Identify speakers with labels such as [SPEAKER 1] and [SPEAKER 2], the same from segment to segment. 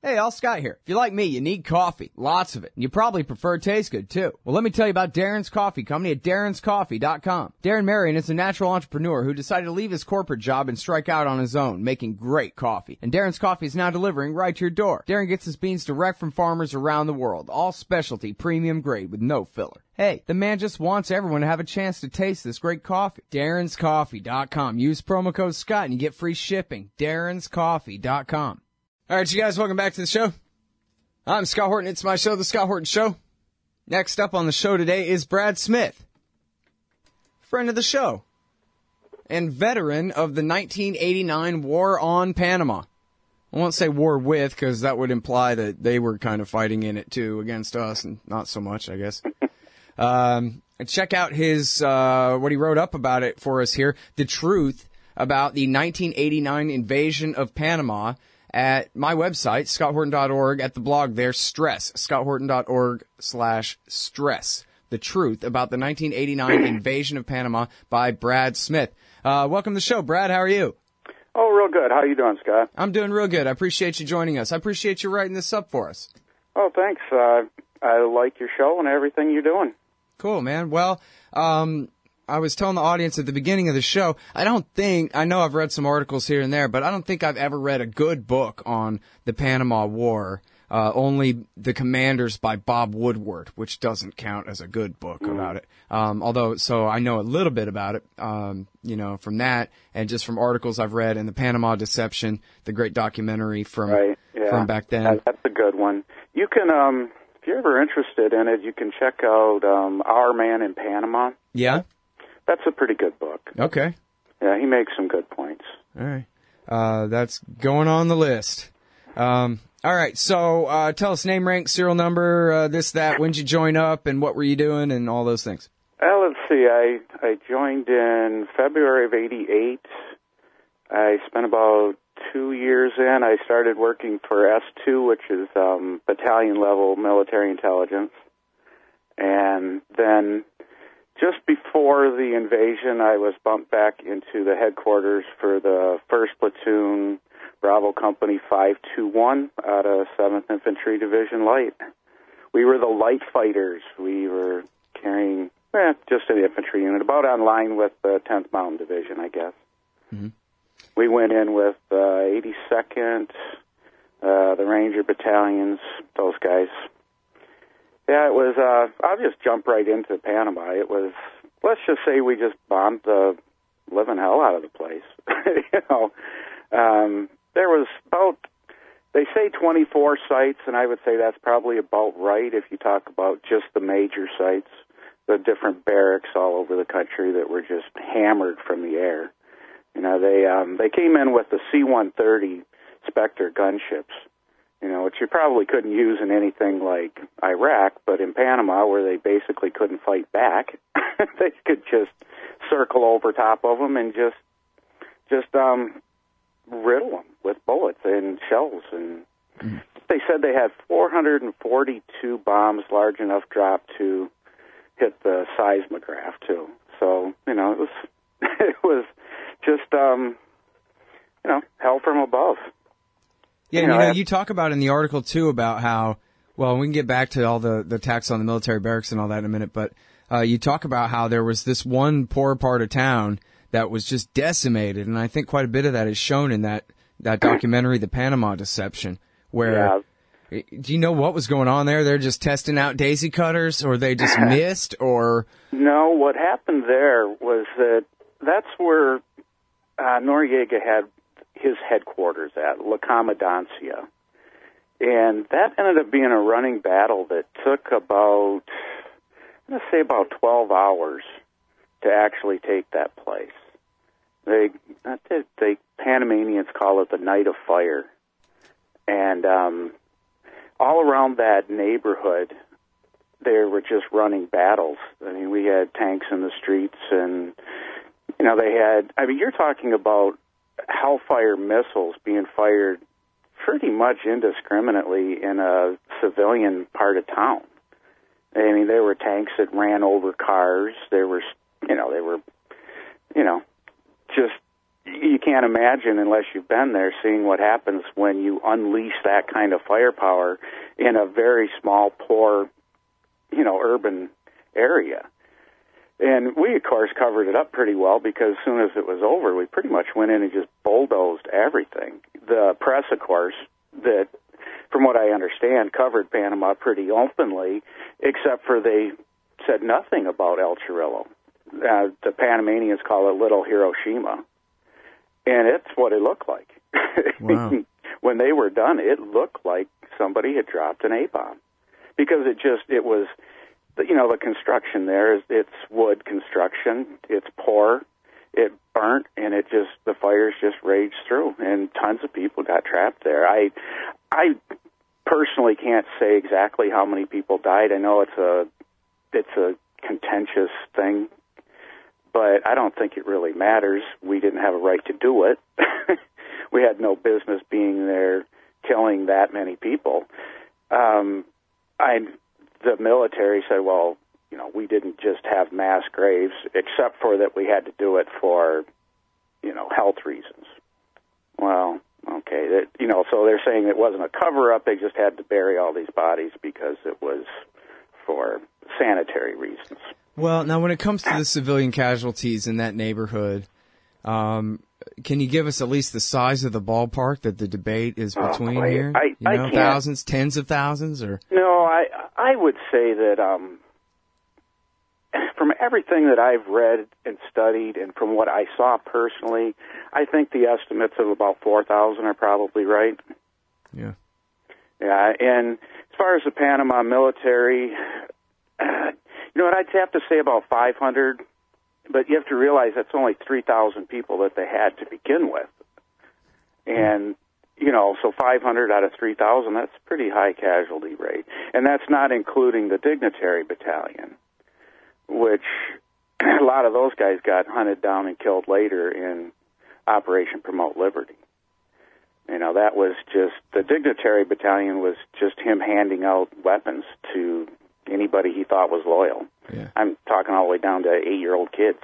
[SPEAKER 1] Hey, all Scott here. If you're like me, you need coffee. Lots of it. And you probably prefer it tastes good, too. Well, let me tell you about Darren's Coffee Company at darrenscoffee.com. Darren Marion is a natural entrepreneur who decided to leave his corporate job and strike out on his own, making great coffee. And Darren's Coffee is now delivering right to your door. Darren gets his beans direct from farmers around the world. All specialty, premium grade with no filler. Hey, the man just wants everyone to have a chance to taste this great coffee. darrenscoffee.com. Use promo code Scott and you get free shipping. darrenscoffee.com. All right, you guys, welcome back to the show. I'm Scott Horton. It's my show, The Scott Horton Show. Next up on the show today is Brad Smith, friend of the show and veteran of the 1989 War on Panama. I won't say war with, because that would imply that they were kind of fighting in it, too, against us, and not so much, I guess. Check out his what he wrote up about it for us here, The Truth About the 1989 Invasion of Panama, at my website, scotthorton.org, at the blog there, Stress, scotthorton.org/stress. The Truth About the 1989 Invasion of Panama by Brad Smith. Welcome to the show, Brad. How are you?
[SPEAKER 2] Oh, real good. How are you doing, Scott?
[SPEAKER 1] I'm doing real good. I appreciate you joining us. I appreciate you writing this up for us.
[SPEAKER 2] Oh, thanks. I like your show and everything you're doing.
[SPEAKER 1] Cool, man. Well, I was telling the audience at the beginning of the show, I know I've read some articles here and there, but I don't think I've ever read a good book on the Panama War. Only The Commanders by Bob Woodward, which doesn't count as a good book about it. So I know a little bit about it, from that and just from articles I've read, and the Panama Deception, the great documentary from back then.
[SPEAKER 2] That's a good one. You can, if you're ever interested in it, you can check out Our Man in Panama.
[SPEAKER 1] Yeah?
[SPEAKER 2] That's a pretty good book.
[SPEAKER 1] Okay.
[SPEAKER 2] Yeah, he makes some good points.
[SPEAKER 1] All right. That's going on the list. All right, so tell us name, rank, serial number, this, that, when'd you join up, and what were you doing, and all those things.
[SPEAKER 2] Let's see, I joined in February of 88. I spent about 2 years in. I started working for S2, which is battalion-level military intelligence. And then just before the invasion, I was bumped back into the headquarters for the 1st Platoon, Bravo Company 521 out of 7th Infantry Division Light. We were the light fighters. We were carrying just an infantry unit, about on line with the 10th Mountain Division, I guess. Mm-hmm. We went in with 82nd, the Ranger battalions, those guys. Yeah, it was, I'll just jump right into Panama. It was, let's just say we just bombed the living hell out of the place. There was about, they say 24 sites, and I would say that's probably about right if you talk about just the major sites, the different barracks all over the country that were just hammered from the air. They came in with the C-130 Spectre gunships, which you probably couldn't use in anything like Iraq, but in Panama, where they basically couldn't fight back, they could just circle over top of them and just riddle them with bullets and shells. And they said they had 442 bombs large enough drop to hit the seismograph too. So it was just hell from above.
[SPEAKER 1] Yeah, you talk about in the article, too, about how, well, we can get back to all the attacks on the military barracks and all that in a minute, but you talk about how there was this one poor part of town that was just decimated, and I think quite a bit of that is shown in that documentary, The Panama Deception, where, do you know what was going on there? They're just testing out daisy cutters, or they just missed, or? No,
[SPEAKER 2] what happened there was that's where Noriega had his headquarters at, La Comandancia. And that ended up being a running battle that took about 12 hours to actually take that place. They Panamanians call it the Night of Fire. And all around that neighborhood, they were just running battles. I mean, we had tanks in the streets, and, you're talking about Hellfire missiles being fired pretty much indiscriminately in a civilian part of town. I mean, there were tanks that ran over cars. There were, just you can't imagine, unless you've been there, seeing what happens when you unleash that kind of firepower in a very small, poor, urban area. And we, of course, covered it up pretty well, because as soon as it was over, we pretty much went in and just bulldozed everything. The press, of course, that, from what I understand, covered Panama pretty openly, except for they said nothing about El Chorrillo. The Panamanians call it Little Hiroshima. And it's what it looked like.
[SPEAKER 1] Wow.
[SPEAKER 2] When they were done, it looked like somebody had dropped an A-bomb. Because it was, the construction there, it's wood construction, it's poor, it burnt, and the fires just raged through, and tons of people got trapped there. I personally can't say exactly how many people died. I know it's a contentious thing, but I don't think it really matters. We didn't have a right to do it. We had no business being there killing that many people. The military said, well, we didn't just have mass graves, except for that we had to do it for, health reasons. Well, okay, so they're saying it wasn't a cover-up, they just had to bury all these bodies because it was for sanitary reasons.
[SPEAKER 1] Well, now when it comes to the civilian casualties in that neighborhood, can you give us at least the size of the ballpark that the debate is between here?
[SPEAKER 2] I can't.
[SPEAKER 1] Thousands, tens of thousands, or?
[SPEAKER 2] No, I would say that from everything that I've read and studied, and from what I saw personally, I think the estimates of about 4,000 are probably right.
[SPEAKER 1] Yeah.
[SPEAKER 2] Yeah, and as far as the Panama military, I'd have to say about 500. But you have to realize that's only 3,000 people that they had to begin with. And, so 500 out of 3,000, that's a pretty high casualty rate. And that's not including the dignitary battalion, which a lot of those guys got hunted down and killed later in Operation Promote Liberty. That was the dignitary battalion was just him handing out weapons to anybody he thought was loyal.
[SPEAKER 1] Yeah.
[SPEAKER 2] I'm talking all the way down to 8-year-old kids.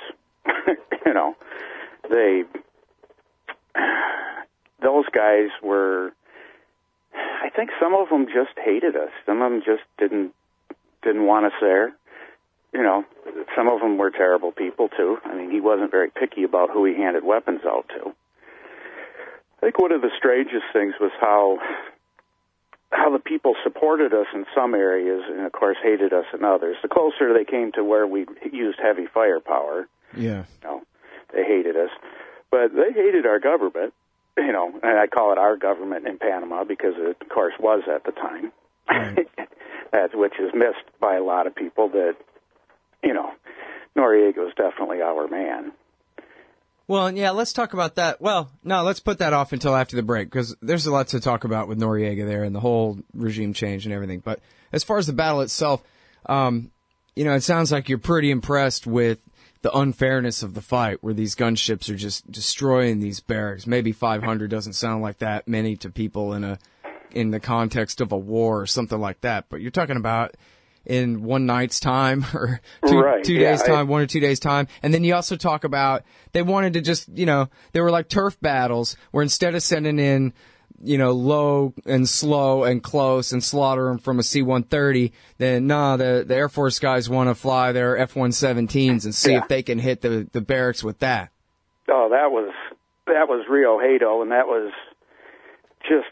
[SPEAKER 2] Those guys were, I think some of them just hated us. Some of them just didn't want us there. Some of them were terrible people too. I mean, he wasn't very picky about who he handed weapons out to. I think one of the strangest things was how the people supported us in some areas and, of course, hated us in others. The closer they came to where we used heavy firepower,
[SPEAKER 1] yeah,
[SPEAKER 2] they hated us. But they hated our government, and I call it our government in Panama because it, of course, was at the time,
[SPEAKER 1] right.
[SPEAKER 2] Which is missed by a lot of people that, Noriega was definitely our man.
[SPEAKER 1] Well, yeah, let's talk about that. Well, no, let's put that off until after the break, because there's a lot to talk about with Noriega there and the whole regime change and everything. But as far as the battle itself, it sounds like you're pretty impressed with the unfairness of the fight, where these gunships are just destroying these barracks. Maybe 500 doesn't sound like that many to people in the context of a war or something like that. But you're talking about in one night's time or two days' time, 1 or 2 days' time. And then you also talk about they wanted to just, they were like turf battles where instead of sending in, low and slow and close and slaughter them from a C-130, then the Air Force guys want to fly their F-117s and see if they can hit the barracks with that.
[SPEAKER 2] Oh, that was Rio Hato, and that was just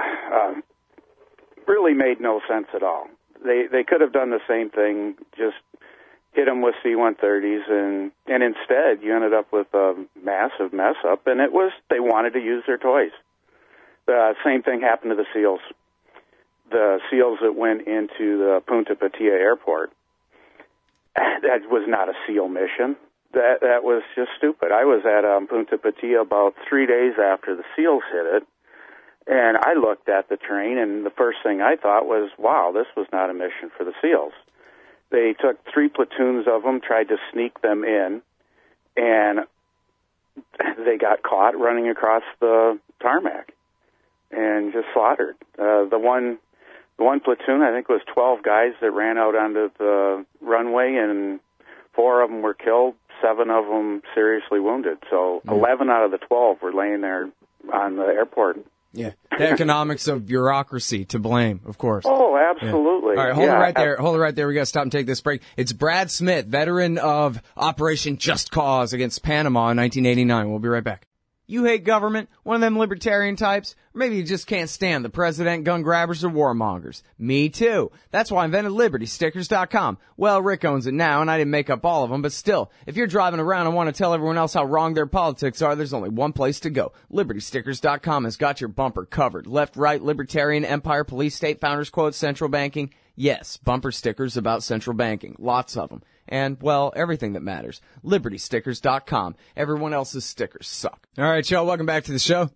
[SPEAKER 2] really made no sense at all. They could have done the same thing, just hit them with C-130s, and instead you ended up with a massive mess up, and they wanted to use their toys. The same thing happened to the SEALs. The SEALs that went into the Punta Patia airport, that was not a SEAL mission. That was just stupid. I was at Punta Patia about 3 days after the SEALs hit it, and I looked at the train, and the first thing I thought was, wow, this was not a mission for the SEALs. They took 3 platoons of them, tried to sneak them in, and they got caught running across the tarmac and just slaughtered. The one platoon, I think it was 12 guys that ran out onto the runway, and 4 of them were killed, 7 of them seriously wounded. So 11 out of the 12 were laying there on the airport.
[SPEAKER 1] Yeah, the economics of bureaucracy to blame, of course.
[SPEAKER 2] Oh, absolutely.
[SPEAKER 1] Yeah. All right, hold it right there. Hold it right there. We got to stop and take this break. It's Brad Smith, veteran of Operation Just Cause against Panama in 1989. We'll be right back. You hate government? One of them libertarian types? Or maybe you just can't stand the president, gun grabbers, or warmongers. Me too. That's why I invented LibertyStickers.com. Well, Rick owns it now, and I didn't make up all of them, but still, if you're driving around and want to tell everyone else how wrong their politics are, there's only one place to go. LibertyStickers.com has got your bumper covered. Left, right, libertarian, empire, police, state, founders quote, central banking. Yes, bumper stickers about central banking. Lots of them. And, well, everything that matters. LibertyStickers.com. Everyone else's stickers suck. All right, y'all, welcome back to the show.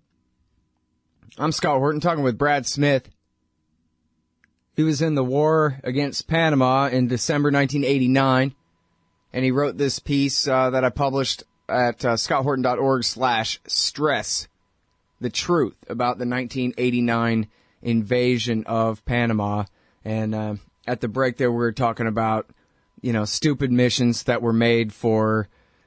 [SPEAKER 1] I'm Scott Horton, talking with Brad Smith. He was in the war against Panama in December 1989, and he wrote this piece that I published at scotthorton.org/stress, the truth about the 1989 invasion of Panama. And at the break there, we were talking about stupid missions that were made for,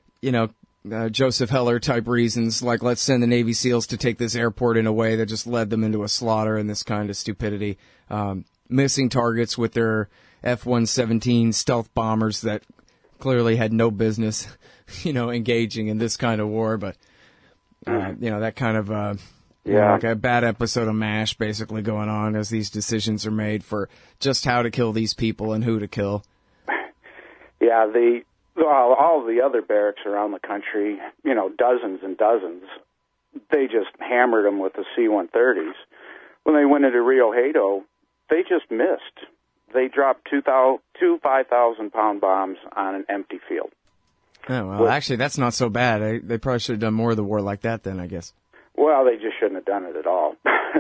[SPEAKER 1] Joseph Heller type reasons, like let's send the Navy SEALs to take this airport in a way that just led them into a slaughter and this kind of stupidity. Missing targets with their F-117 stealth bombers that clearly had no business, engaging in this kind of war. But, that kind of, like a bad episode of MASH basically going on as these decisions are made for just how to kill these people and who to kill.
[SPEAKER 2] Yeah, all of the other barracks around the country, dozens and dozens, they just hammered them with the C-130s. When they went into Rio Hato, they just missed. They dropped two 5,000-pound bombs on an empty field.
[SPEAKER 1] Oh, well, actually, that's not so bad. They probably should have done more of the war like that then, I guess.
[SPEAKER 2] Well, they just shouldn't have done it at all.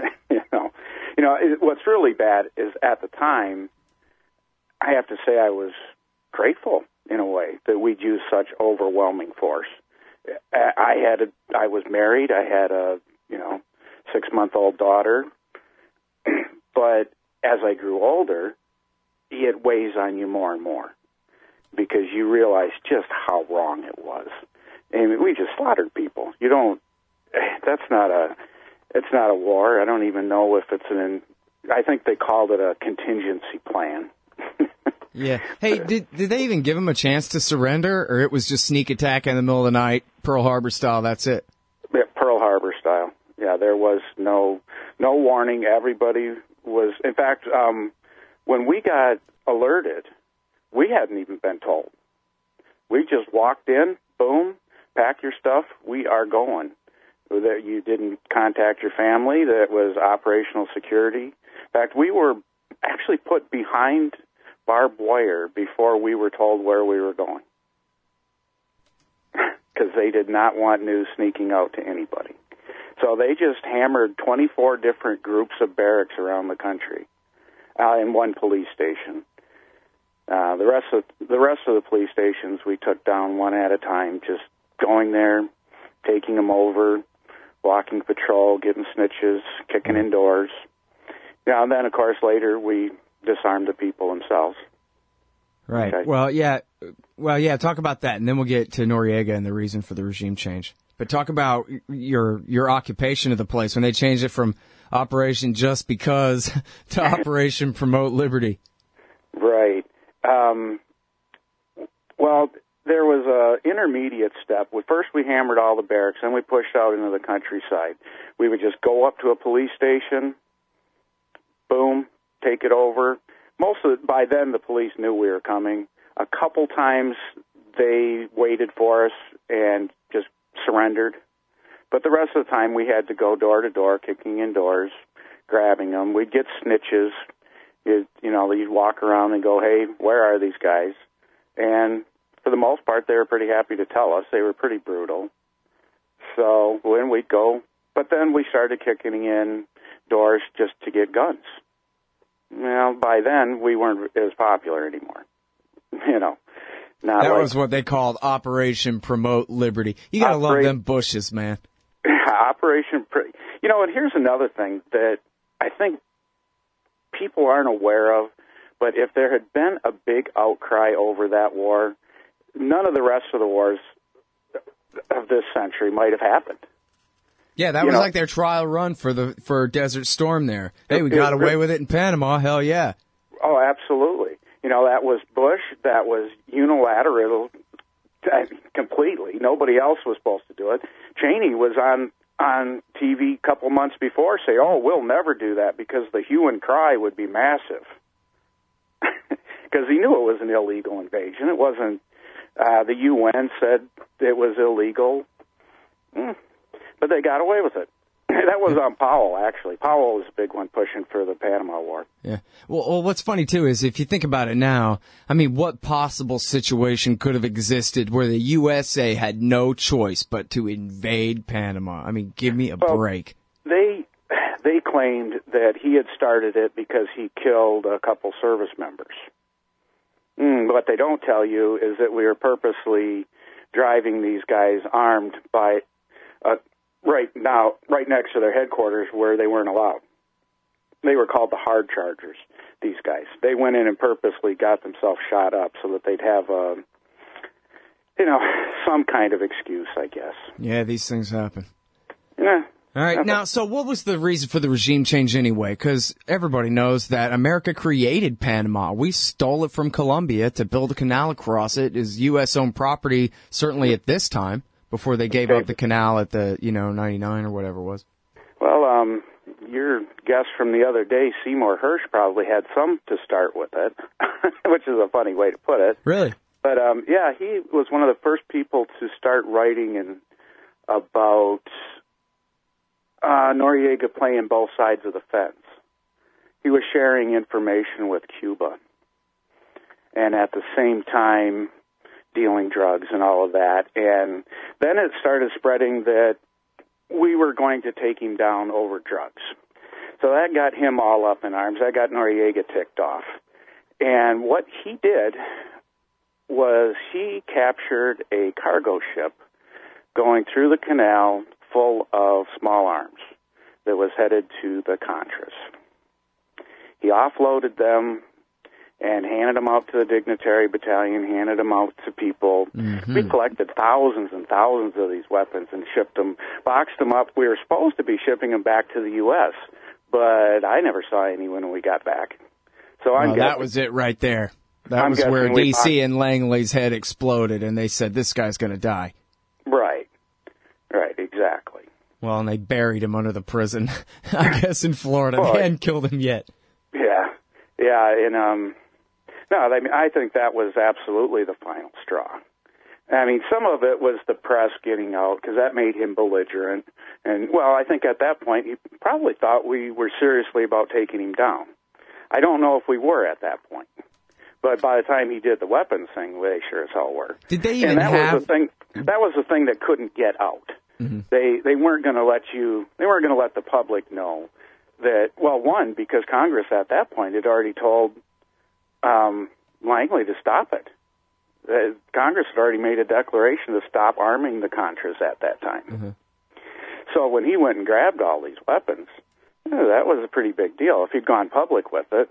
[SPEAKER 2] What's really bad is at the time, I have to say I was grateful in a way that we'd use such overwhelming force. I was married. I had a 6-month-old daughter. But as I grew older, it weighs on you more and more because you realize just how wrong it was. And we just slaughtered people. It's not a war. I don't even know if it's I think they called it a contingency plan.
[SPEAKER 1] Yeah. Hey, did they even give him a chance to surrender, or it was just sneak attack in the middle of the night, Pearl Harbor style, that's it?
[SPEAKER 2] Yeah, Pearl Harbor style. Yeah, there was no warning. Everybody was, in fact, when we got alerted, we hadn't even been told. We just walked in, boom, pack your stuff, we are going. You didn't contact your family. That was operational security. In fact, we were actually put behind barbed wire before we were told where we were going because they did not want news sneaking out to anybody. So they just hammered 24 different groups of barracks around the country in one police station. The rest of the police stations we took down one at a time, just going there, taking them over, walking patrol, getting snitches, kicking in doors. And then, of course, later we disarm the people themselves.
[SPEAKER 1] Right.
[SPEAKER 2] Okay.
[SPEAKER 1] Well, yeah. Talk about that, and then we'll get to Noriega and the reason for the regime change. But talk about your occupation of the place when they changed it from Operation Just Because to Operation Promote Liberty.
[SPEAKER 2] Right. Well, there was a intermediate step. First, we hammered all the barracks, then we pushed out into the countryside. We would just go up to a police station, boom, take it over. By then, the police knew we were coming. A couple times, they waited for us and just surrendered. But the rest of the time, we had to go door to door, kicking in doors, grabbing them. We'd get snitches. You'd walk around and go, hey, where are these guys? And for the most part, they were pretty happy to tell us. They were pretty brutal. So when we'd go, but then we started kicking in doors just to get guns. Well, by then, we weren't as popular anymore.
[SPEAKER 1] That was what they called Operation Promote Liberty. You got to love them Bushes, man.
[SPEAKER 2] And here's another thing that I think people aren't aware of, but if there had been a big outcry over that war, none of the rest of the wars of this century might have happened.
[SPEAKER 1] Yeah, that was like their trial run for Desert Storm there. Hey, we got away with it in Panama. Hell yeah.
[SPEAKER 2] Oh, absolutely. That was Bush. That was unilateral completely. Nobody else was supposed to do it. Cheney was on TV a couple months before say, oh, we'll never do that because the hue and cry would be massive. Because he knew it was an illegal invasion. It wasn't, the UN said it was illegal. But they got away with it. That was on Powell, actually. Powell was a big one pushing for the Panama War.
[SPEAKER 1] Yeah. Well, what's funny, too, is if you think about it now, I mean, what possible situation could have existed where the USA had no choice but to invade Panama? I mean, give me a break.
[SPEAKER 2] They claimed that he had started it because he killed a couple service members. What they don't tell you is that we were purposely driving these guys armed by right next to their headquarters where they weren't allowed. They were called the hard chargers, these guys. They went in and purposely got themselves shot up so that they'd have some kind of excuse, I guess.
[SPEAKER 1] Yeah, these things happen.
[SPEAKER 2] Yeah.
[SPEAKER 1] All right. Now, so what was the reason for the regime change anyway? Because everybody knows that America created Panama. We stole it from Colombia to build a canal across it. It is U.S.-owned property, certainly at this time, before they gave up the canal at the, 99 or whatever it was.
[SPEAKER 2] Well, your guest from the other day, Seymour Hersh, probably had some to start with it, which is a funny way to put it.
[SPEAKER 1] Really?
[SPEAKER 2] But, yeah, he was one of the first people to start writing about Noriega playing both sides of the fence. He was sharing information with Cuba, and at the same time dealing drugs and all of that. And then it started spreading that we were going to take him down over drugs. So that got him all up in arms. That got Noriega ticked off. And what he did was he captured a cargo ship going through the canal full of small arms that was headed to the Contras. He offloaded them and handed them out to the dignitary battalion, handed them out to people. Mm-hmm. We collected thousands and thousands of these weapons and shipped them, boxed them up. We were supposed to be shipping them back to the U.S., but I never saw any when we got back. So
[SPEAKER 1] that was it right there. That was where D.C. and Langley's head exploded, and they said, this guy's going to die.
[SPEAKER 2] Right, exactly.
[SPEAKER 1] Well, and they buried him under the prison, I guess, in Florida. They hadn't killed him yet.
[SPEAKER 2] Yeah, and I think that was absolutely the final straw. I mean, some of it was the press getting out, because that made him belligerent. And, well, I think at that point, he probably thought we were seriously about taking him down. I don't know if we were at that point. But by the time he did the weapons thing, they sure as hell were.
[SPEAKER 1] Did they even have...
[SPEAKER 2] That was the thing that couldn't get out. Mm-hmm. They weren't going to let the public know that, well, one, because Congress at that point had already told Langley to stop it. Congress had already made a declaration to stop arming the Contras at that time. Mm-hmm. So when he went and grabbed all these weapons, that was a pretty big deal. If he'd gone public with it.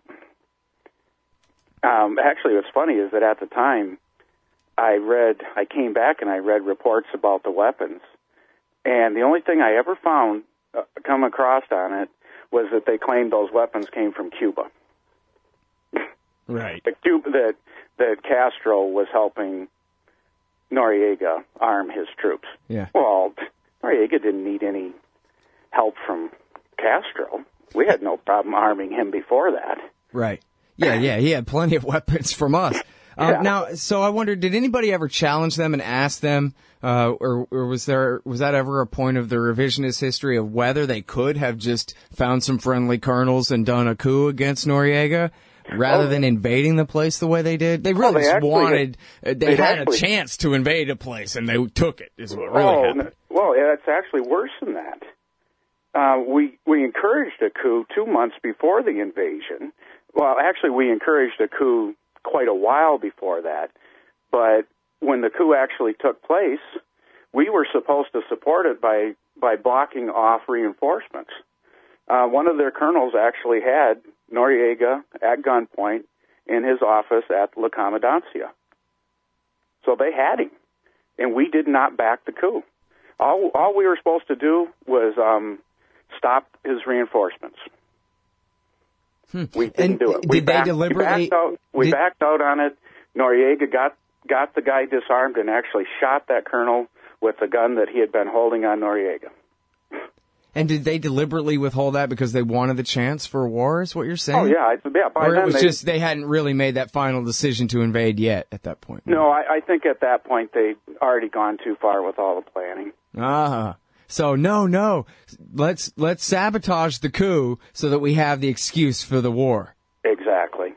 [SPEAKER 2] Actually, what's funny is that at the time, I came back and I read reports about the weapons, and the only thing I ever found come across on it was that they claimed those weapons came from Cuba.
[SPEAKER 1] Right.
[SPEAKER 2] That Castro was helping Noriega arm his troops.
[SPEAKER 1] Yeah.
[SPEAKER 2] Well, Noriega didn't need any help from Castro. We had no problem arming him before that.
[SPEAKER 1] Right. Yeah, he had plenty of weapons from us. Now, so I wondered, did anybody ever challenge them and ask them, or was that ever a point of the revisionist history of whether they could have just found some friendly colonels and done a coup against Noriega rather than invading the place the way they did? They really had a chance to invade a place and they took it, is what really happened.
[SPEAKER 2] Well, it's actually worse than that. We encouraged a coup 2 months before the invasion. Well, actually, we encouraged a coup quite a while before that, but when the coup actually took place, we were supposed to support it by blocking off reinforcements. One of their colonels actually had Noriega at gunpoint in his office at La Comandancia. So they had him, and we did not back the coup. All we were supposed to do was stop his reinforcements. We didn't do it.
[SPEAKER 1] They deliberately?
[SPEAKER 2] We backed out on it. Noriega got the guy disarmed and actually shot that colonel with the gun that he had been holding on Noriega.
[SPEAKER 1] And did they deliberately withhold that because they wanted the chance for a war, is what you're saying?
[SPEAKER 2] Oh, yeah.
[SPEAKER 1] Or it was just they hadn't really made that final decision to invade yet at that point?
[SPEAKER 2] No, I think at that point they'd already gone too far with all the planning.
[SPEAKER 1] So no. Let's sabotage the coup so that we have the excuse for the war.
[SPEAKER 2] Exactly.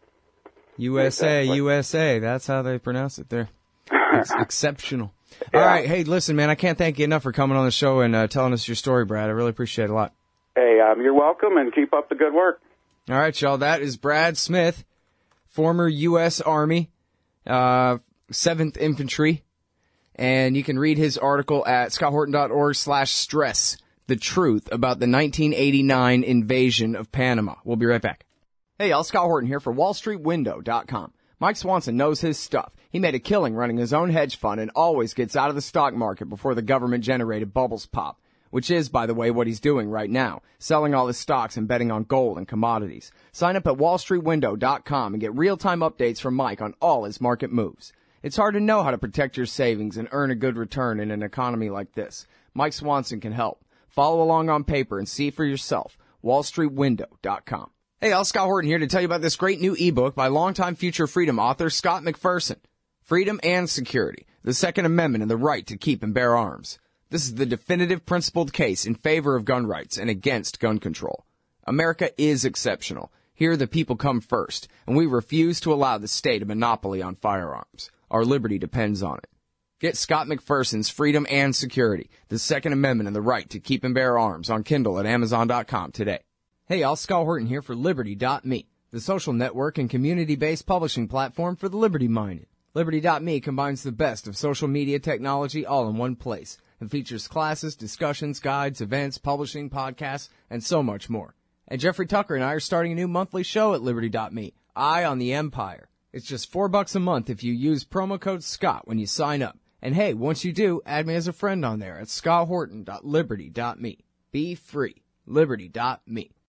[SPEAKER 1] USA. That's how they pronounce it there. It's exceptional. Yeah. All right. Hey, listen, man, I can't thank you enough for coming on the show and telling us your story, Brad. I really appreciate it a lot.
[SPEAKER 2] Hey, you're welcome, and keep up the good work.
[SPEAKER 1] All right, y'all. That is Brad Smith, former U.S. Army, 7th Infantry. And you can read his article at scotthorton.org/stress, the truth about the 1989 invasion of Panama. We'll be right back. Hey, y'all, Scott Horton here for WallStreetWindow.com. Mike Swanson knows his stuff. He made a killing running his own hedge fund and always gets out of the stock market before the government-generated bubbles pop, which is, by the way, what he's doing right now, selling all his stocks and betting on gold and commodities. Sign up at WallStreetWindow.com and get real-time updates from Mike on all his market moves. It's hard to know how to protect your savings and earn a good return in an economy like this. Mike Swanson can help. Follow along on paper and see for yourself. WallStreetWindow.com. Hey, all, Scott Horton here to tell you about this great new ebook by longtime Future Freedom author Scott McPherson. Freedom and Security, the Second Amendment and the Right to Keep and Bear Arms. This is the definitive principled case in favor of gun rights and against gun control. America is exceptional. Here the people come first, and we refuse to allow the state a monopoly on firearms. Our liberty depends on it. Get Scott McPherson's Freedom and Security, the Second Amendment and the Right to Keep and Bear Arms on Kindle at Amazon.com today. Hey, all, Scott Horton here for Liberty.me, the social network and community-based publishing platform for the liberty-minded. Liberty.me combines the best of social media technology all in one place and features classes, discussions, guides, events, publishing, podcasts, and so much more. And Jeffrey Tucker and I are starting a new monthly show at Liberty.me, Eye on the Empire. It's just $4 a month if you use promo code SCOTT when you sign up. And hey, once you do, add me as a friend on there at scotthorton.liberty.me. Be free. Liberty.me.